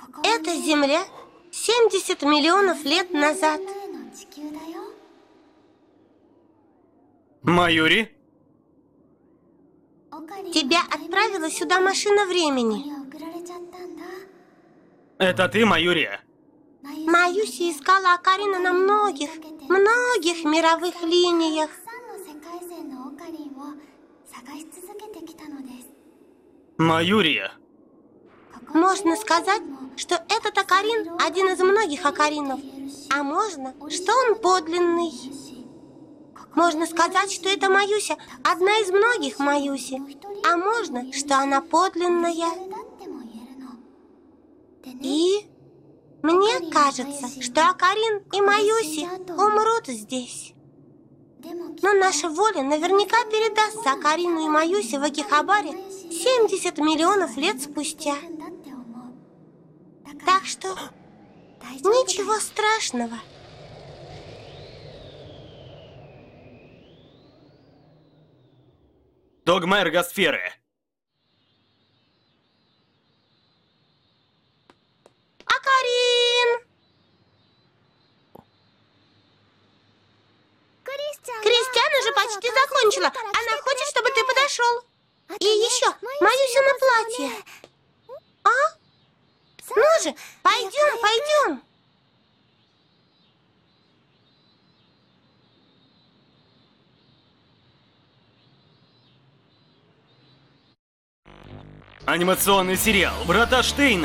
Это Земля 70 миллионов лет назад. Маюри? Тебя отправила сюда машина времени. Это ты, Маюри? Маюси искала Окарина на многих мировых линиях. Маюри? Можно сказать, что этот Окарин один из многих Окаринов. А можно, что он подлинный. Можно сказать, что это Маюся одна из многих Маюси. А можно, что она подлинная. И мне кажется, что Окарин и Маюси умрут здесь. Но наша воля наверняка передастся Окарину и Маюсе в Акихабаре 70 миллионов лет спустя. Так что ничего страшного. Догма эргосферы. Окарин! Кристиана же почти закончила. Она хочет, чтобы ты подошел. И еще Маюсино платье. А? Ну же, пойдем, пойдем. Анимационный сериал «Врата Штейна».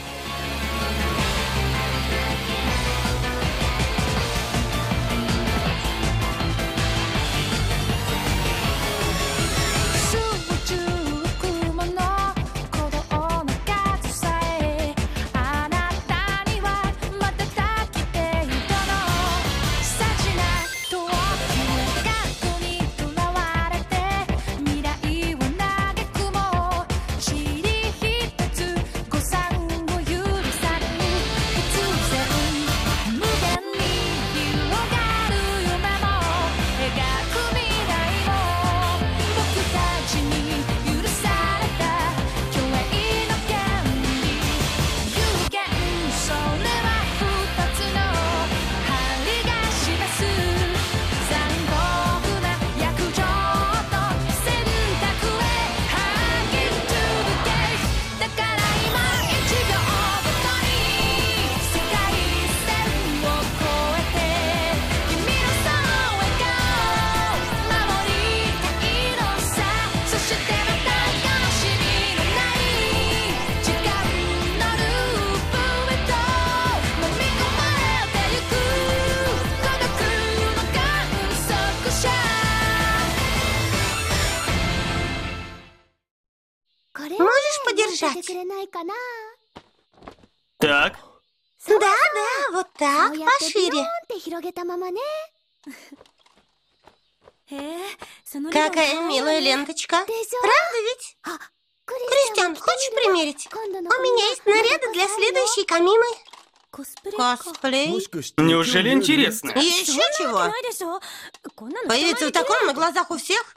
Можешь подержать? Так. Да, вот так, пошире. Какая милая ленточка. Правда ведь? Кристиан, хочешь примерить? У меня есть наряды для следующей Камимы. Косплей? Неужели интересно? Еще чего? Появиться в таком на глазах у всех?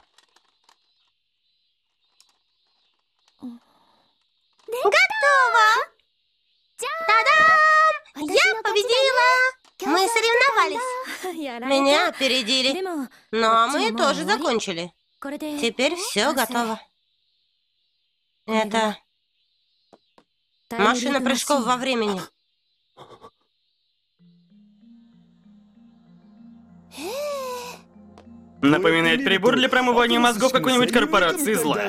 Готово! Та-дам! Я победила! Мы соревновались. Меня опередили. Но мы тоже закончили. Теперь все готово. Это машина прыжков во времени. Напоминает прибор для промывания мозгов какой-нибудь корпорации зла.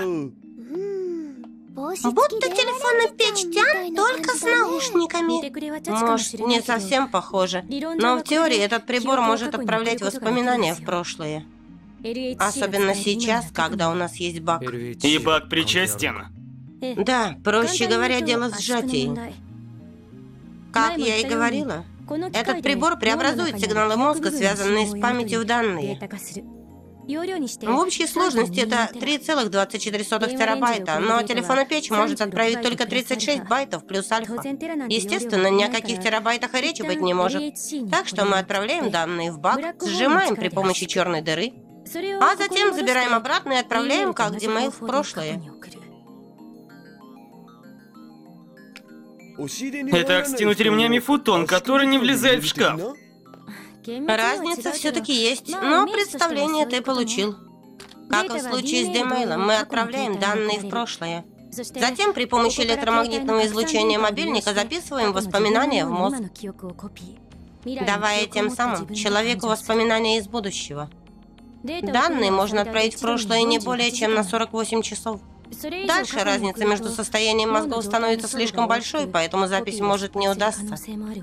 Будто телефонный печь Тян, только с наушниками. Может, не совсем похоже, но в теории этот прибор может отправлять воспоминания в прошлое. Особенно сейчас, когда у нас есть баг. И баг причастен. Да, проще говоря, дело в сжатии. Как я и говорила, этот прибор преобразует сигналы мозга, связанные с памятью, в данные. В общей сложности это 3,24 терабайта, но телефонопечь может отправить только 36 байтов плюс альфа. Естественно, ни о каких терабайтах и речи быть не может. Так что мы отправляем данные в баг, сжимаем при помощи черной дыры, а затем забираем обратно и отправляем как Gmail в прошлое. Это стянуть ремнями футон, который не влезает в шкаф. Разница все-таки есть, но представление ты получил. Как и в случае с Демейлом, мы отправляем данные в прошлое. Затем при помощи электромагнитного излучения мобильника записываем воспоминания в мозг, давая тем самым человеку воспоминания из будущего. Данные можно отправить в прошлое не более чем на 48 часов. Дальше разница между состоянием мозгов становится слишком большой, поэтому запись может не удастся.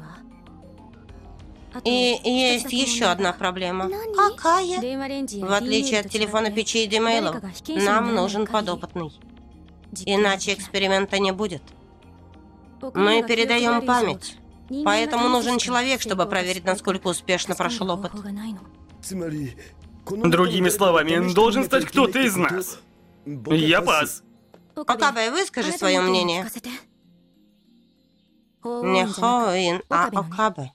И есть еще одна проблема. Какая? В отличие от телефона печи и демейлов, нам нужен подопытный. Иначе эксперимента не будет. Мы передаем память. Поэтому нужен человек, чтобы проверить, насколько успешно прошел опыт. Другими словами, должен стать кто-то из нас. Я пас. Окабе, выскажи свое мнение. Не Хоин, а Окабе.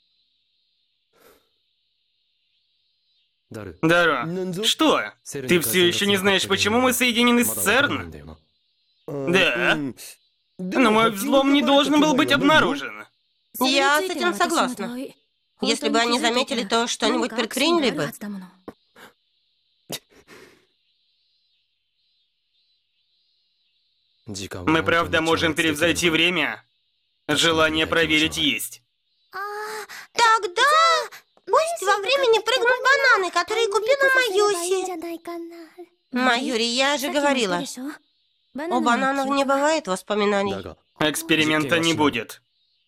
Даро, что? Ты все еще не знаешь, почему мы соединены с ЦЕРН? Да. Но мой взлом не должен был быть обнаружен. Я с этим согласна. Если бы они заметили, то что-нибудь предприняли бы. Мы правда можем превзойти время? Желание проверить есть. Тогда пусть во времени прыгнут бананы, которые купила Маюси. Маюри, я же говорила, у бананов не бывает воспоминаний. Эксперимента не будет.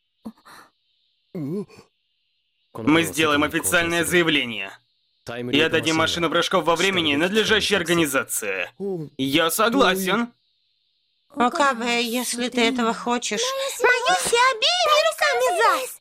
Мы сделаем официальное заявление. И отдадим машину прыжков во времени надлежащей организации. Я согласен. Окабе, если ты этого хочешь. Маюси, обеими руками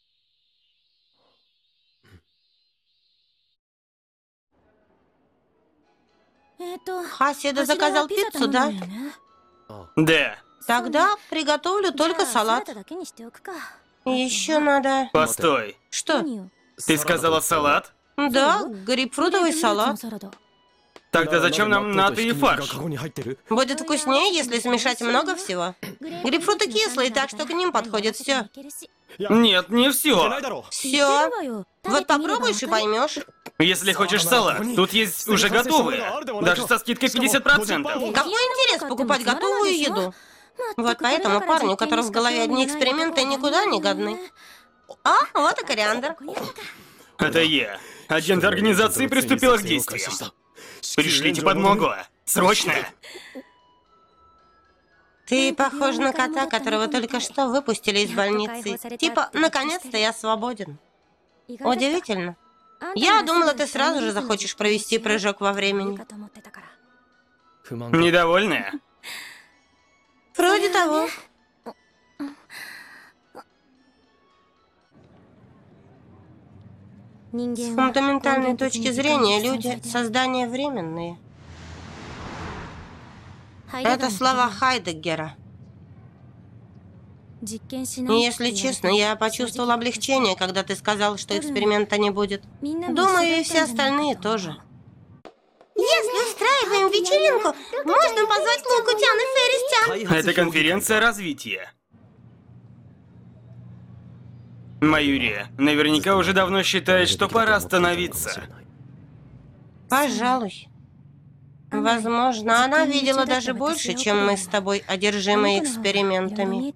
за! Хасида заказал пиццу, да? Да. Тогда приготовлю только салат. Еще надо... Постой. Что? Ты сказала салат? Да, грейпфрутовый салат. Тогда зачем нам наты и фарш? Будет вкуснее, если смешать много всего. Грейпфруты кислые, так что к ним подходит все. Нет, не все. Все. Вот попробуешь и поймешь. Если хочешь салат, тут есть уже готовые. Даже со скидкой 50%. Какой интерес покупать готовую еду? Вот поэтому парню, у которого в голове одни эксперименты, никуда не годны. А, вот и кориандр. Это я. Агент организации приступила к действиям. Пришлите подмогу. Срочно. Ты похож на кота, которого только что выпустили из больницы. Типа, наконец-то я свободен. Удивительно. Я думала, ты сразу же захочешь провести прыжок во времени. Недовольная? Вроде того. С фундаментальной точки зрения, люди — создания временные. Это слова Хайдеггера. Если честно, я почувствовал облегчение, когда ты сказал, что эксперимента не будет. Думаю, и все остальные тоже. Если устраиваем вечеринку, можно позвать Лукутян и Ферристян. Это конференция развития. Маюри наверняка уже давно считает, что пора остановиться. Пожалуй. Возможно, она видела даже больше, чем мы с тобой, одержимые экспериментами.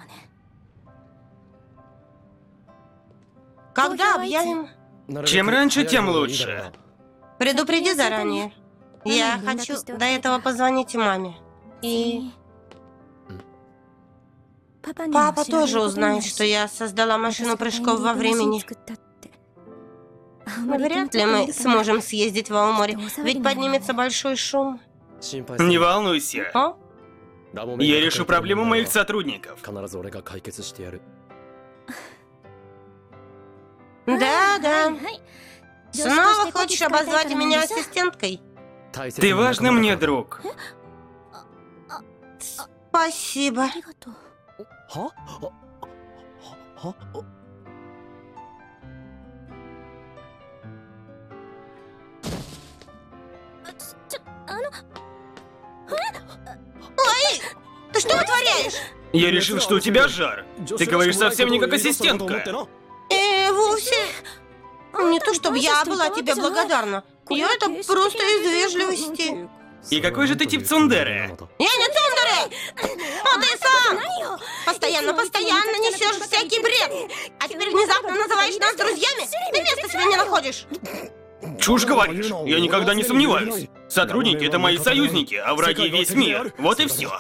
Когда объявим? Чем раньше, тем лучше. Предупреди заранее. Я хочу до этого позвонить маме. И... Папа тоже узнает, что я создала машину прыжков во времени. Вряд ли мы сможем съездить в Аомори, ведь поднимется большой шум. Не волнуйся. О? Я решу проблему моих сотрудников. Да. Снова хочешь обозвать меня ассистенткой? Ты важный мне друг. Спасибо. Ой, ты что вытворяешь? Я решил, что у тебя жар. Ты говоришь совсем не как ассистентка. Вовсе. Не то, чтобы я была тебе благодарна. Я это просто из вежливости. И какой же ты тип цундеры? Я не цундеры! А ты сам! Постоянно несешь всякий бред. А теперь внезапно называешь нас друзьями? Ты места себе не находишь. Чушь говоришь. Я никогда не сомневаюсь. Сотрудники — это мои союзники, а враги — весь мир. Вот и все.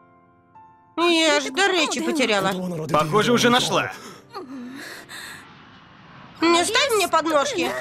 Я ж до речи потеряла. Похоже, уже нашла. Не ставь мне подножки.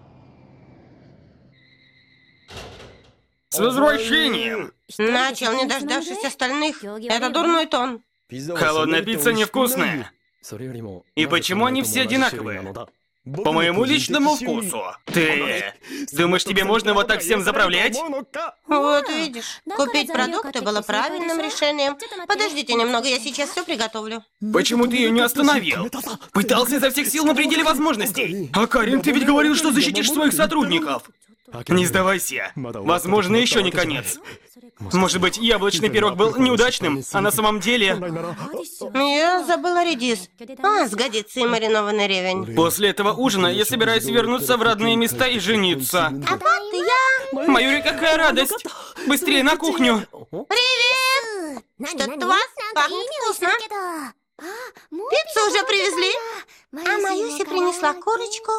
С возвращением! Начал, не дождавшись остальных. Это дурной тон. Холодная пицца невкусная. И почему они все одинаковые? По моему личному вкусу. Ты думаешь, тебе можно вот так всем заправлять? Вот видишь, купить продукты было правильным решением. Подождите немного, я сейчас все приготовлю. Почему ты ее не остановил? Пытался изо всех сил на пределе возможностей. А Карин, ты ведь говорил, что защитишь своих сотрудников. Не сдавайся. Возможно, еще не конец. Может быть, яблочный пирог был неудачным, а на самом деле... Я забыла редис. Сгодится и маринованный ревень. После этого ужина я собираюсь вернуться в родные места и жениться. А вот я... Майори, какая радость! Быстрее на кухню! Привет! Что-то у вас пахнет вкусно. Пиццу уже привезли, а Маюся принесла курочку.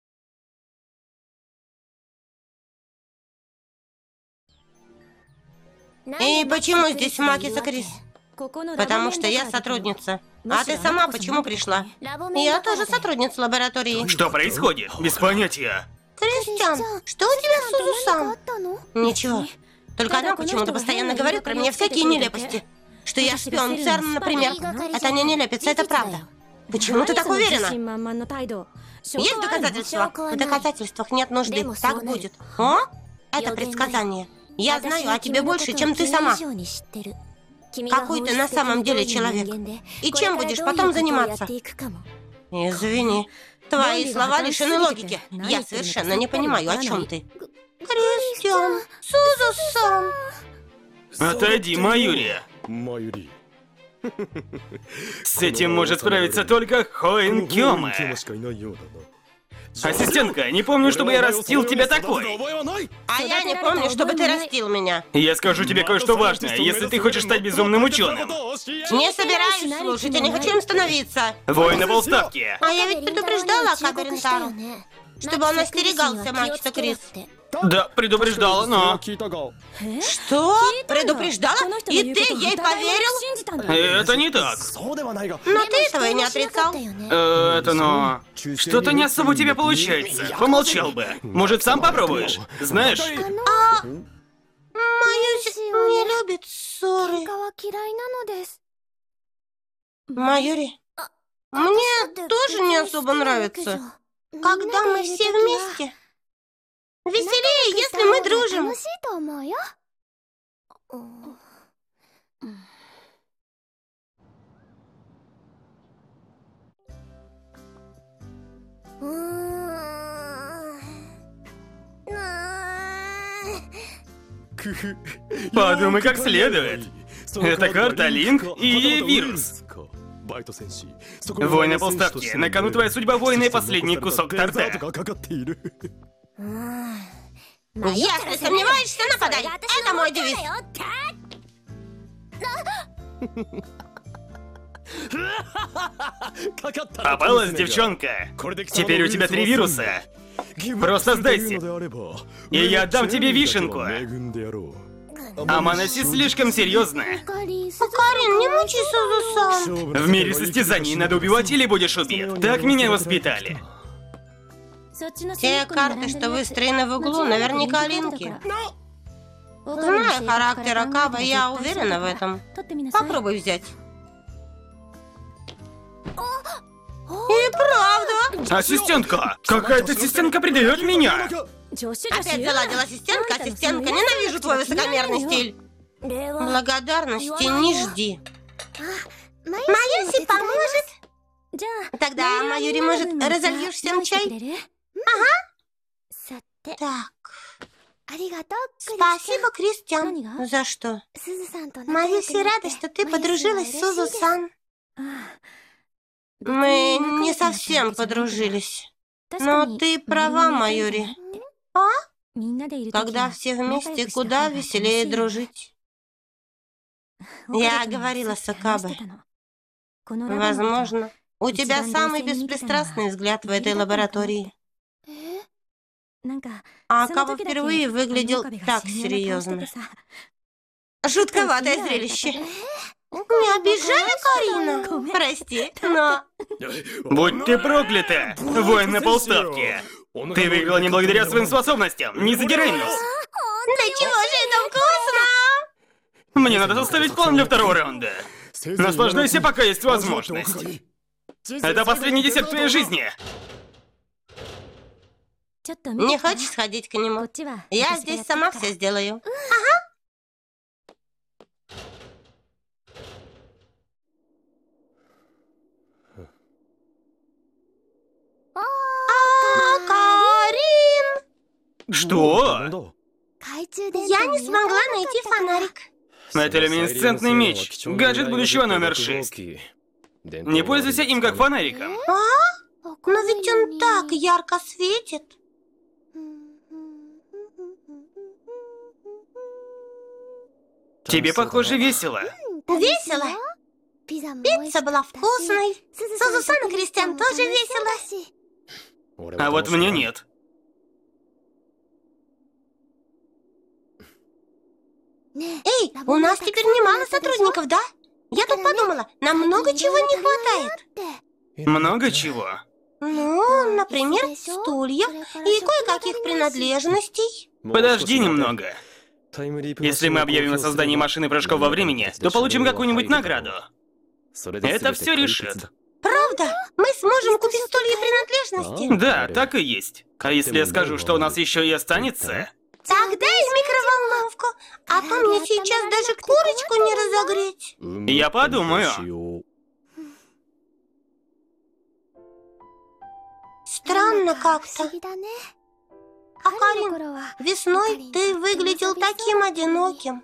И почему здесь Макиса Крис? Потому что я сотрудница. А ты сама почему пришла? Я тоже сотрудница лаборатории. Что происходит? Без понятия. Кристиан, что у тебя с Сузусан? Ничего. Только она почему-то постоянно говорит про меня всякие нелепости. Что я шпион ЦЕРН, например. Это не нелепица, это правда. Почему ты так уверена? Есть доказательства? В доказательствах нет нужды. Так будет. О? Это предсказание. Я знаю о тебе больше, чем ты сама. Какой ты на самом деле человек. И чем будешь потом заниматься? Извини, твои слова лишены логики. Я совершенно не понимаю, о чем ты. Кристиан, Сузу-сан. Отойди, Майори. С этим может справиться только Хоэн Кёма. Ассистентка, не помню, чтобы я растил тебя такой. А я не помню, чтобы ты растил меня. Я скажу тебе кое-что важное, если ты хочешь стать безумным ученым. Не собираюсь слушать, я не хочу им становиться. Воин на полставки. А я ведь предупреждала Акаbe Рентару, чтобы он остерегался Макиса Крис. Да, предупреждала, но... Что? Предупреждала? И ты ей поверил? Это не так. Но ты этого и не отрицал. Но... Что-то не особо у тебя получается. Помолчал бы. Может, сам попробуешь? Знаешь? Маюся не любит ссоры. Майори, мне тоже не особо нравится, когда мы все вместе. Веселее, если мы дружим. Подумай как следует. Это карта, линк и вирус. Воин на полставки. На кону твоя судьба, воина, и последний кусок торта. Если сомневаешься, нападай. Это мой девиз. Попалась, девчонка. Теперь у тебя 3 вируса. Просто сдайся, и я отдам тебе вишенку. Аманаси слишком серьезная. Карин, не мучи Сузу-сан. В мире состязаний надо убивать или будешь убит. Так меня воспитали. Те карты, что выстроены в углу, наверняка линки. Зная характер Акаbe, я уверена в этом. Попробуй взять. И правда. Ассистентка! Какая-то ассистентка предает меня! Опять заладила ассистентка, ассистентка. Ненавижу твой высокомерный стиль. Благодарности не жди. Маюси поможет. Тогда, Майори, может, разольешь всем чай? Ага. Так. Спасибо, Кристиан. За что? Маюси рада, что ты подружилась с Сузу-сан. Мы не совсем подружились. Но ты права, Майори. А? Когда все вместе, куда веселее дружить. Я говорила с Акабе. Возможно, у тебя самый беспристрастный взгляд в этой лаборатории. А Акаба впервые выглядел так серьезно. Жутковатое зрелище. Не обижай, Карина. Прости, но... Будь ты проклята, воин на полставки. Ты выиграла не благодаря своим способностям, не задирай нос. Да чего же это вкусно? Мне надо составить план для второго раунда. Наслаждайся, пока есть возможность. Это последний десерт твоей жизни. Не хочешь сходить к нему? Я здесь сама все сделаю. Ага. Карин! Что? Я не смогла найти фонарик. Это люминесцентный меч. Гаджет будущего номер 6. Не пользуйся им как фонариком. А? Но ведь он так ярко светит. Тебе, похоже, весело. Весело? Пицца была вкусной. Сузу-сан и Кристиан тоже весело. А вот мне нет. Эй, у нас теперь немало сотрудников, да? Я тут подумала, нам много чего не хватает. Много чего. Ну, например, стульев и кое-каких принадлежностей. Подожди немного. Если мы объявим о создании машины прыжков во времени, то получим какую-нибудь награду. Это все решит. Правда? Мы сможем купить стулья и принадлежности? Да, так и есть. А если я скажу, что у нас еще и останется? Тогда и микроволновку. А то мне сейчас даже курочку не разогреть. Я подумаю. Странно как-то. А Карин, весной ты выглядел таким одиноким.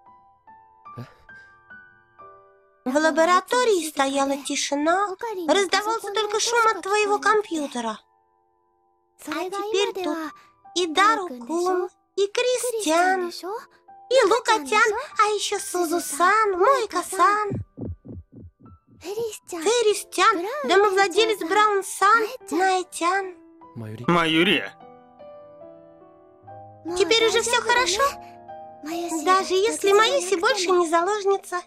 В лаборатории стояла тишина, раздавался только шум от твоего компьютера. А теперь тут и Дару-кун, и Кристиан, и Лука-тян, а еще Сузу-сан, Моика-сан, Феррис-тян, домовладелец Браун-сан, Най-тян. Майори. Теперь уже все хорошо? Даже если Маюси больше не заложница.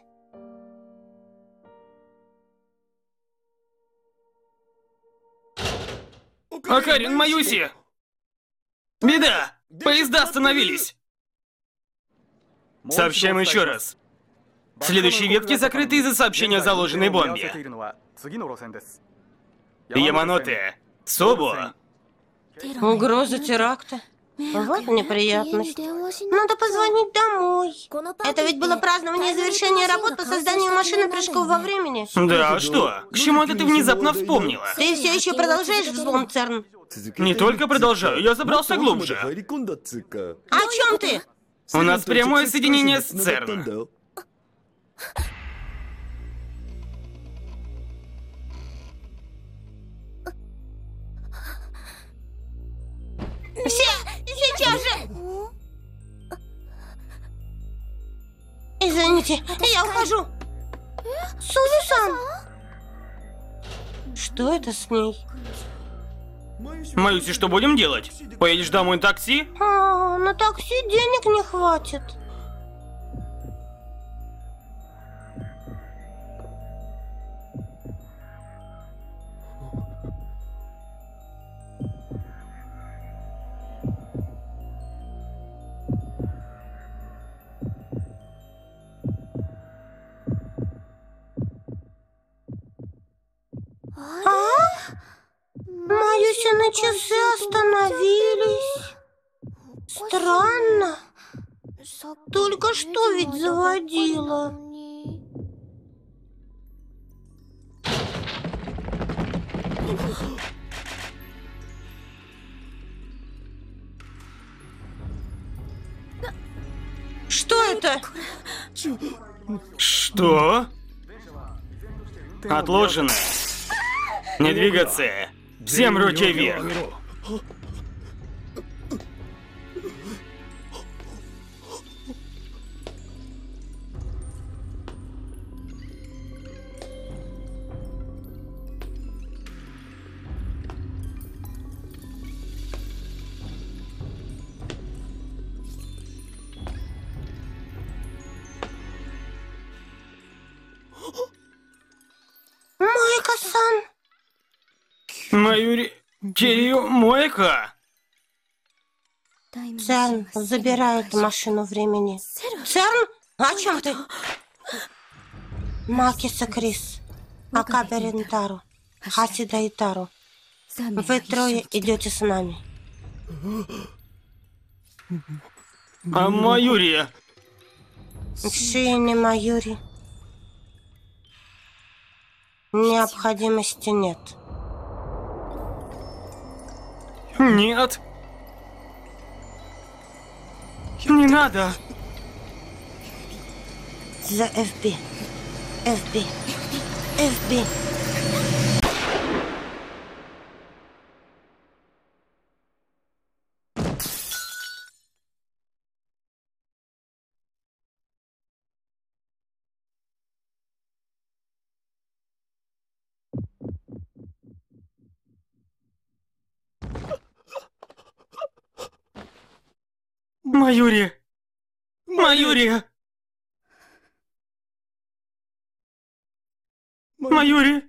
Акарин, Маюси! Беда! Поезда остановились! Сообщаем еще раз. Следующие ветки закрыты из-за сообщения о заложенной бомбе. Яманоте, Собо. Угроза теракта. Вот неприятность. Надо позвонить домой. Это ведь было празднование завершения работ по созданию машины прыжков во времени. Да, а что? К чему это ты внезапно вспомнила? Ты все еще продолжаешь взлом, Церн? Не только продолжаю, я забрался глубже. О чем ты? У нас прямое соединение с ЦЕРН. Все, сейчас же! Извините, я ухожу. Сузу-сан! Что это с ней? Маюси, что будем делать? Поедешь домой на такси? На такси денег не хватит. Маюси на часы остановились. Странно. Только что ведь заводила. Что это? Что? Отложено. Не двигаться. Всем руки вверх. Мойка-сан. Маюри... Кирю Мойка? Церн забирает машину времени. Церн? О чем ты? Макиса Крис, Акаbe Рентару, Хасида Итару. Вы трое идете с нами. А Маюри? Шиини Маюри. Необходимости нет. Нет. Не надо. За ФБ. ФБ. ФБ. Маюри! Маюри! Маюри!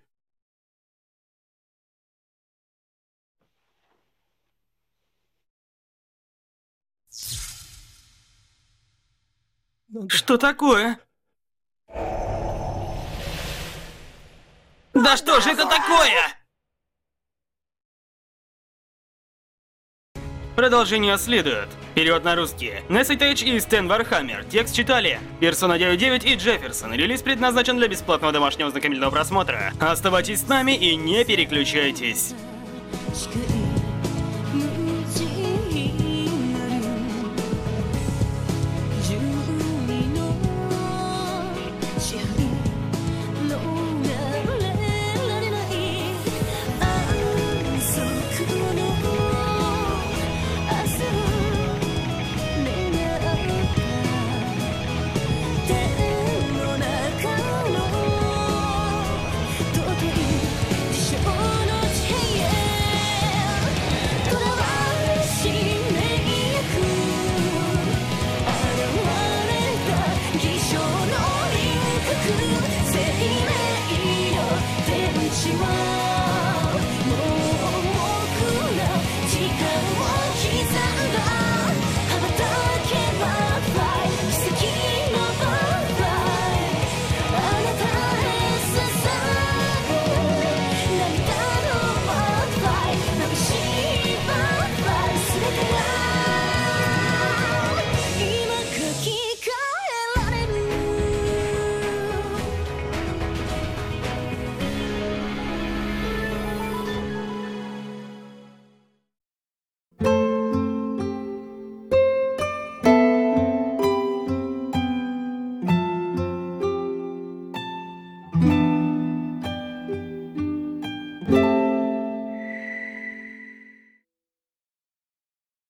Что такое? Да что же это такое? Продолжение следует. Перевод на русский. Несси Тейдж и Стэн Вархаммер. Текст читали Персона 99 и Джефферсон. Релиз предназначен для бесплатного домашнего ознакомительного просмотра. Оставайтесь с нами и не переключайтесь. 「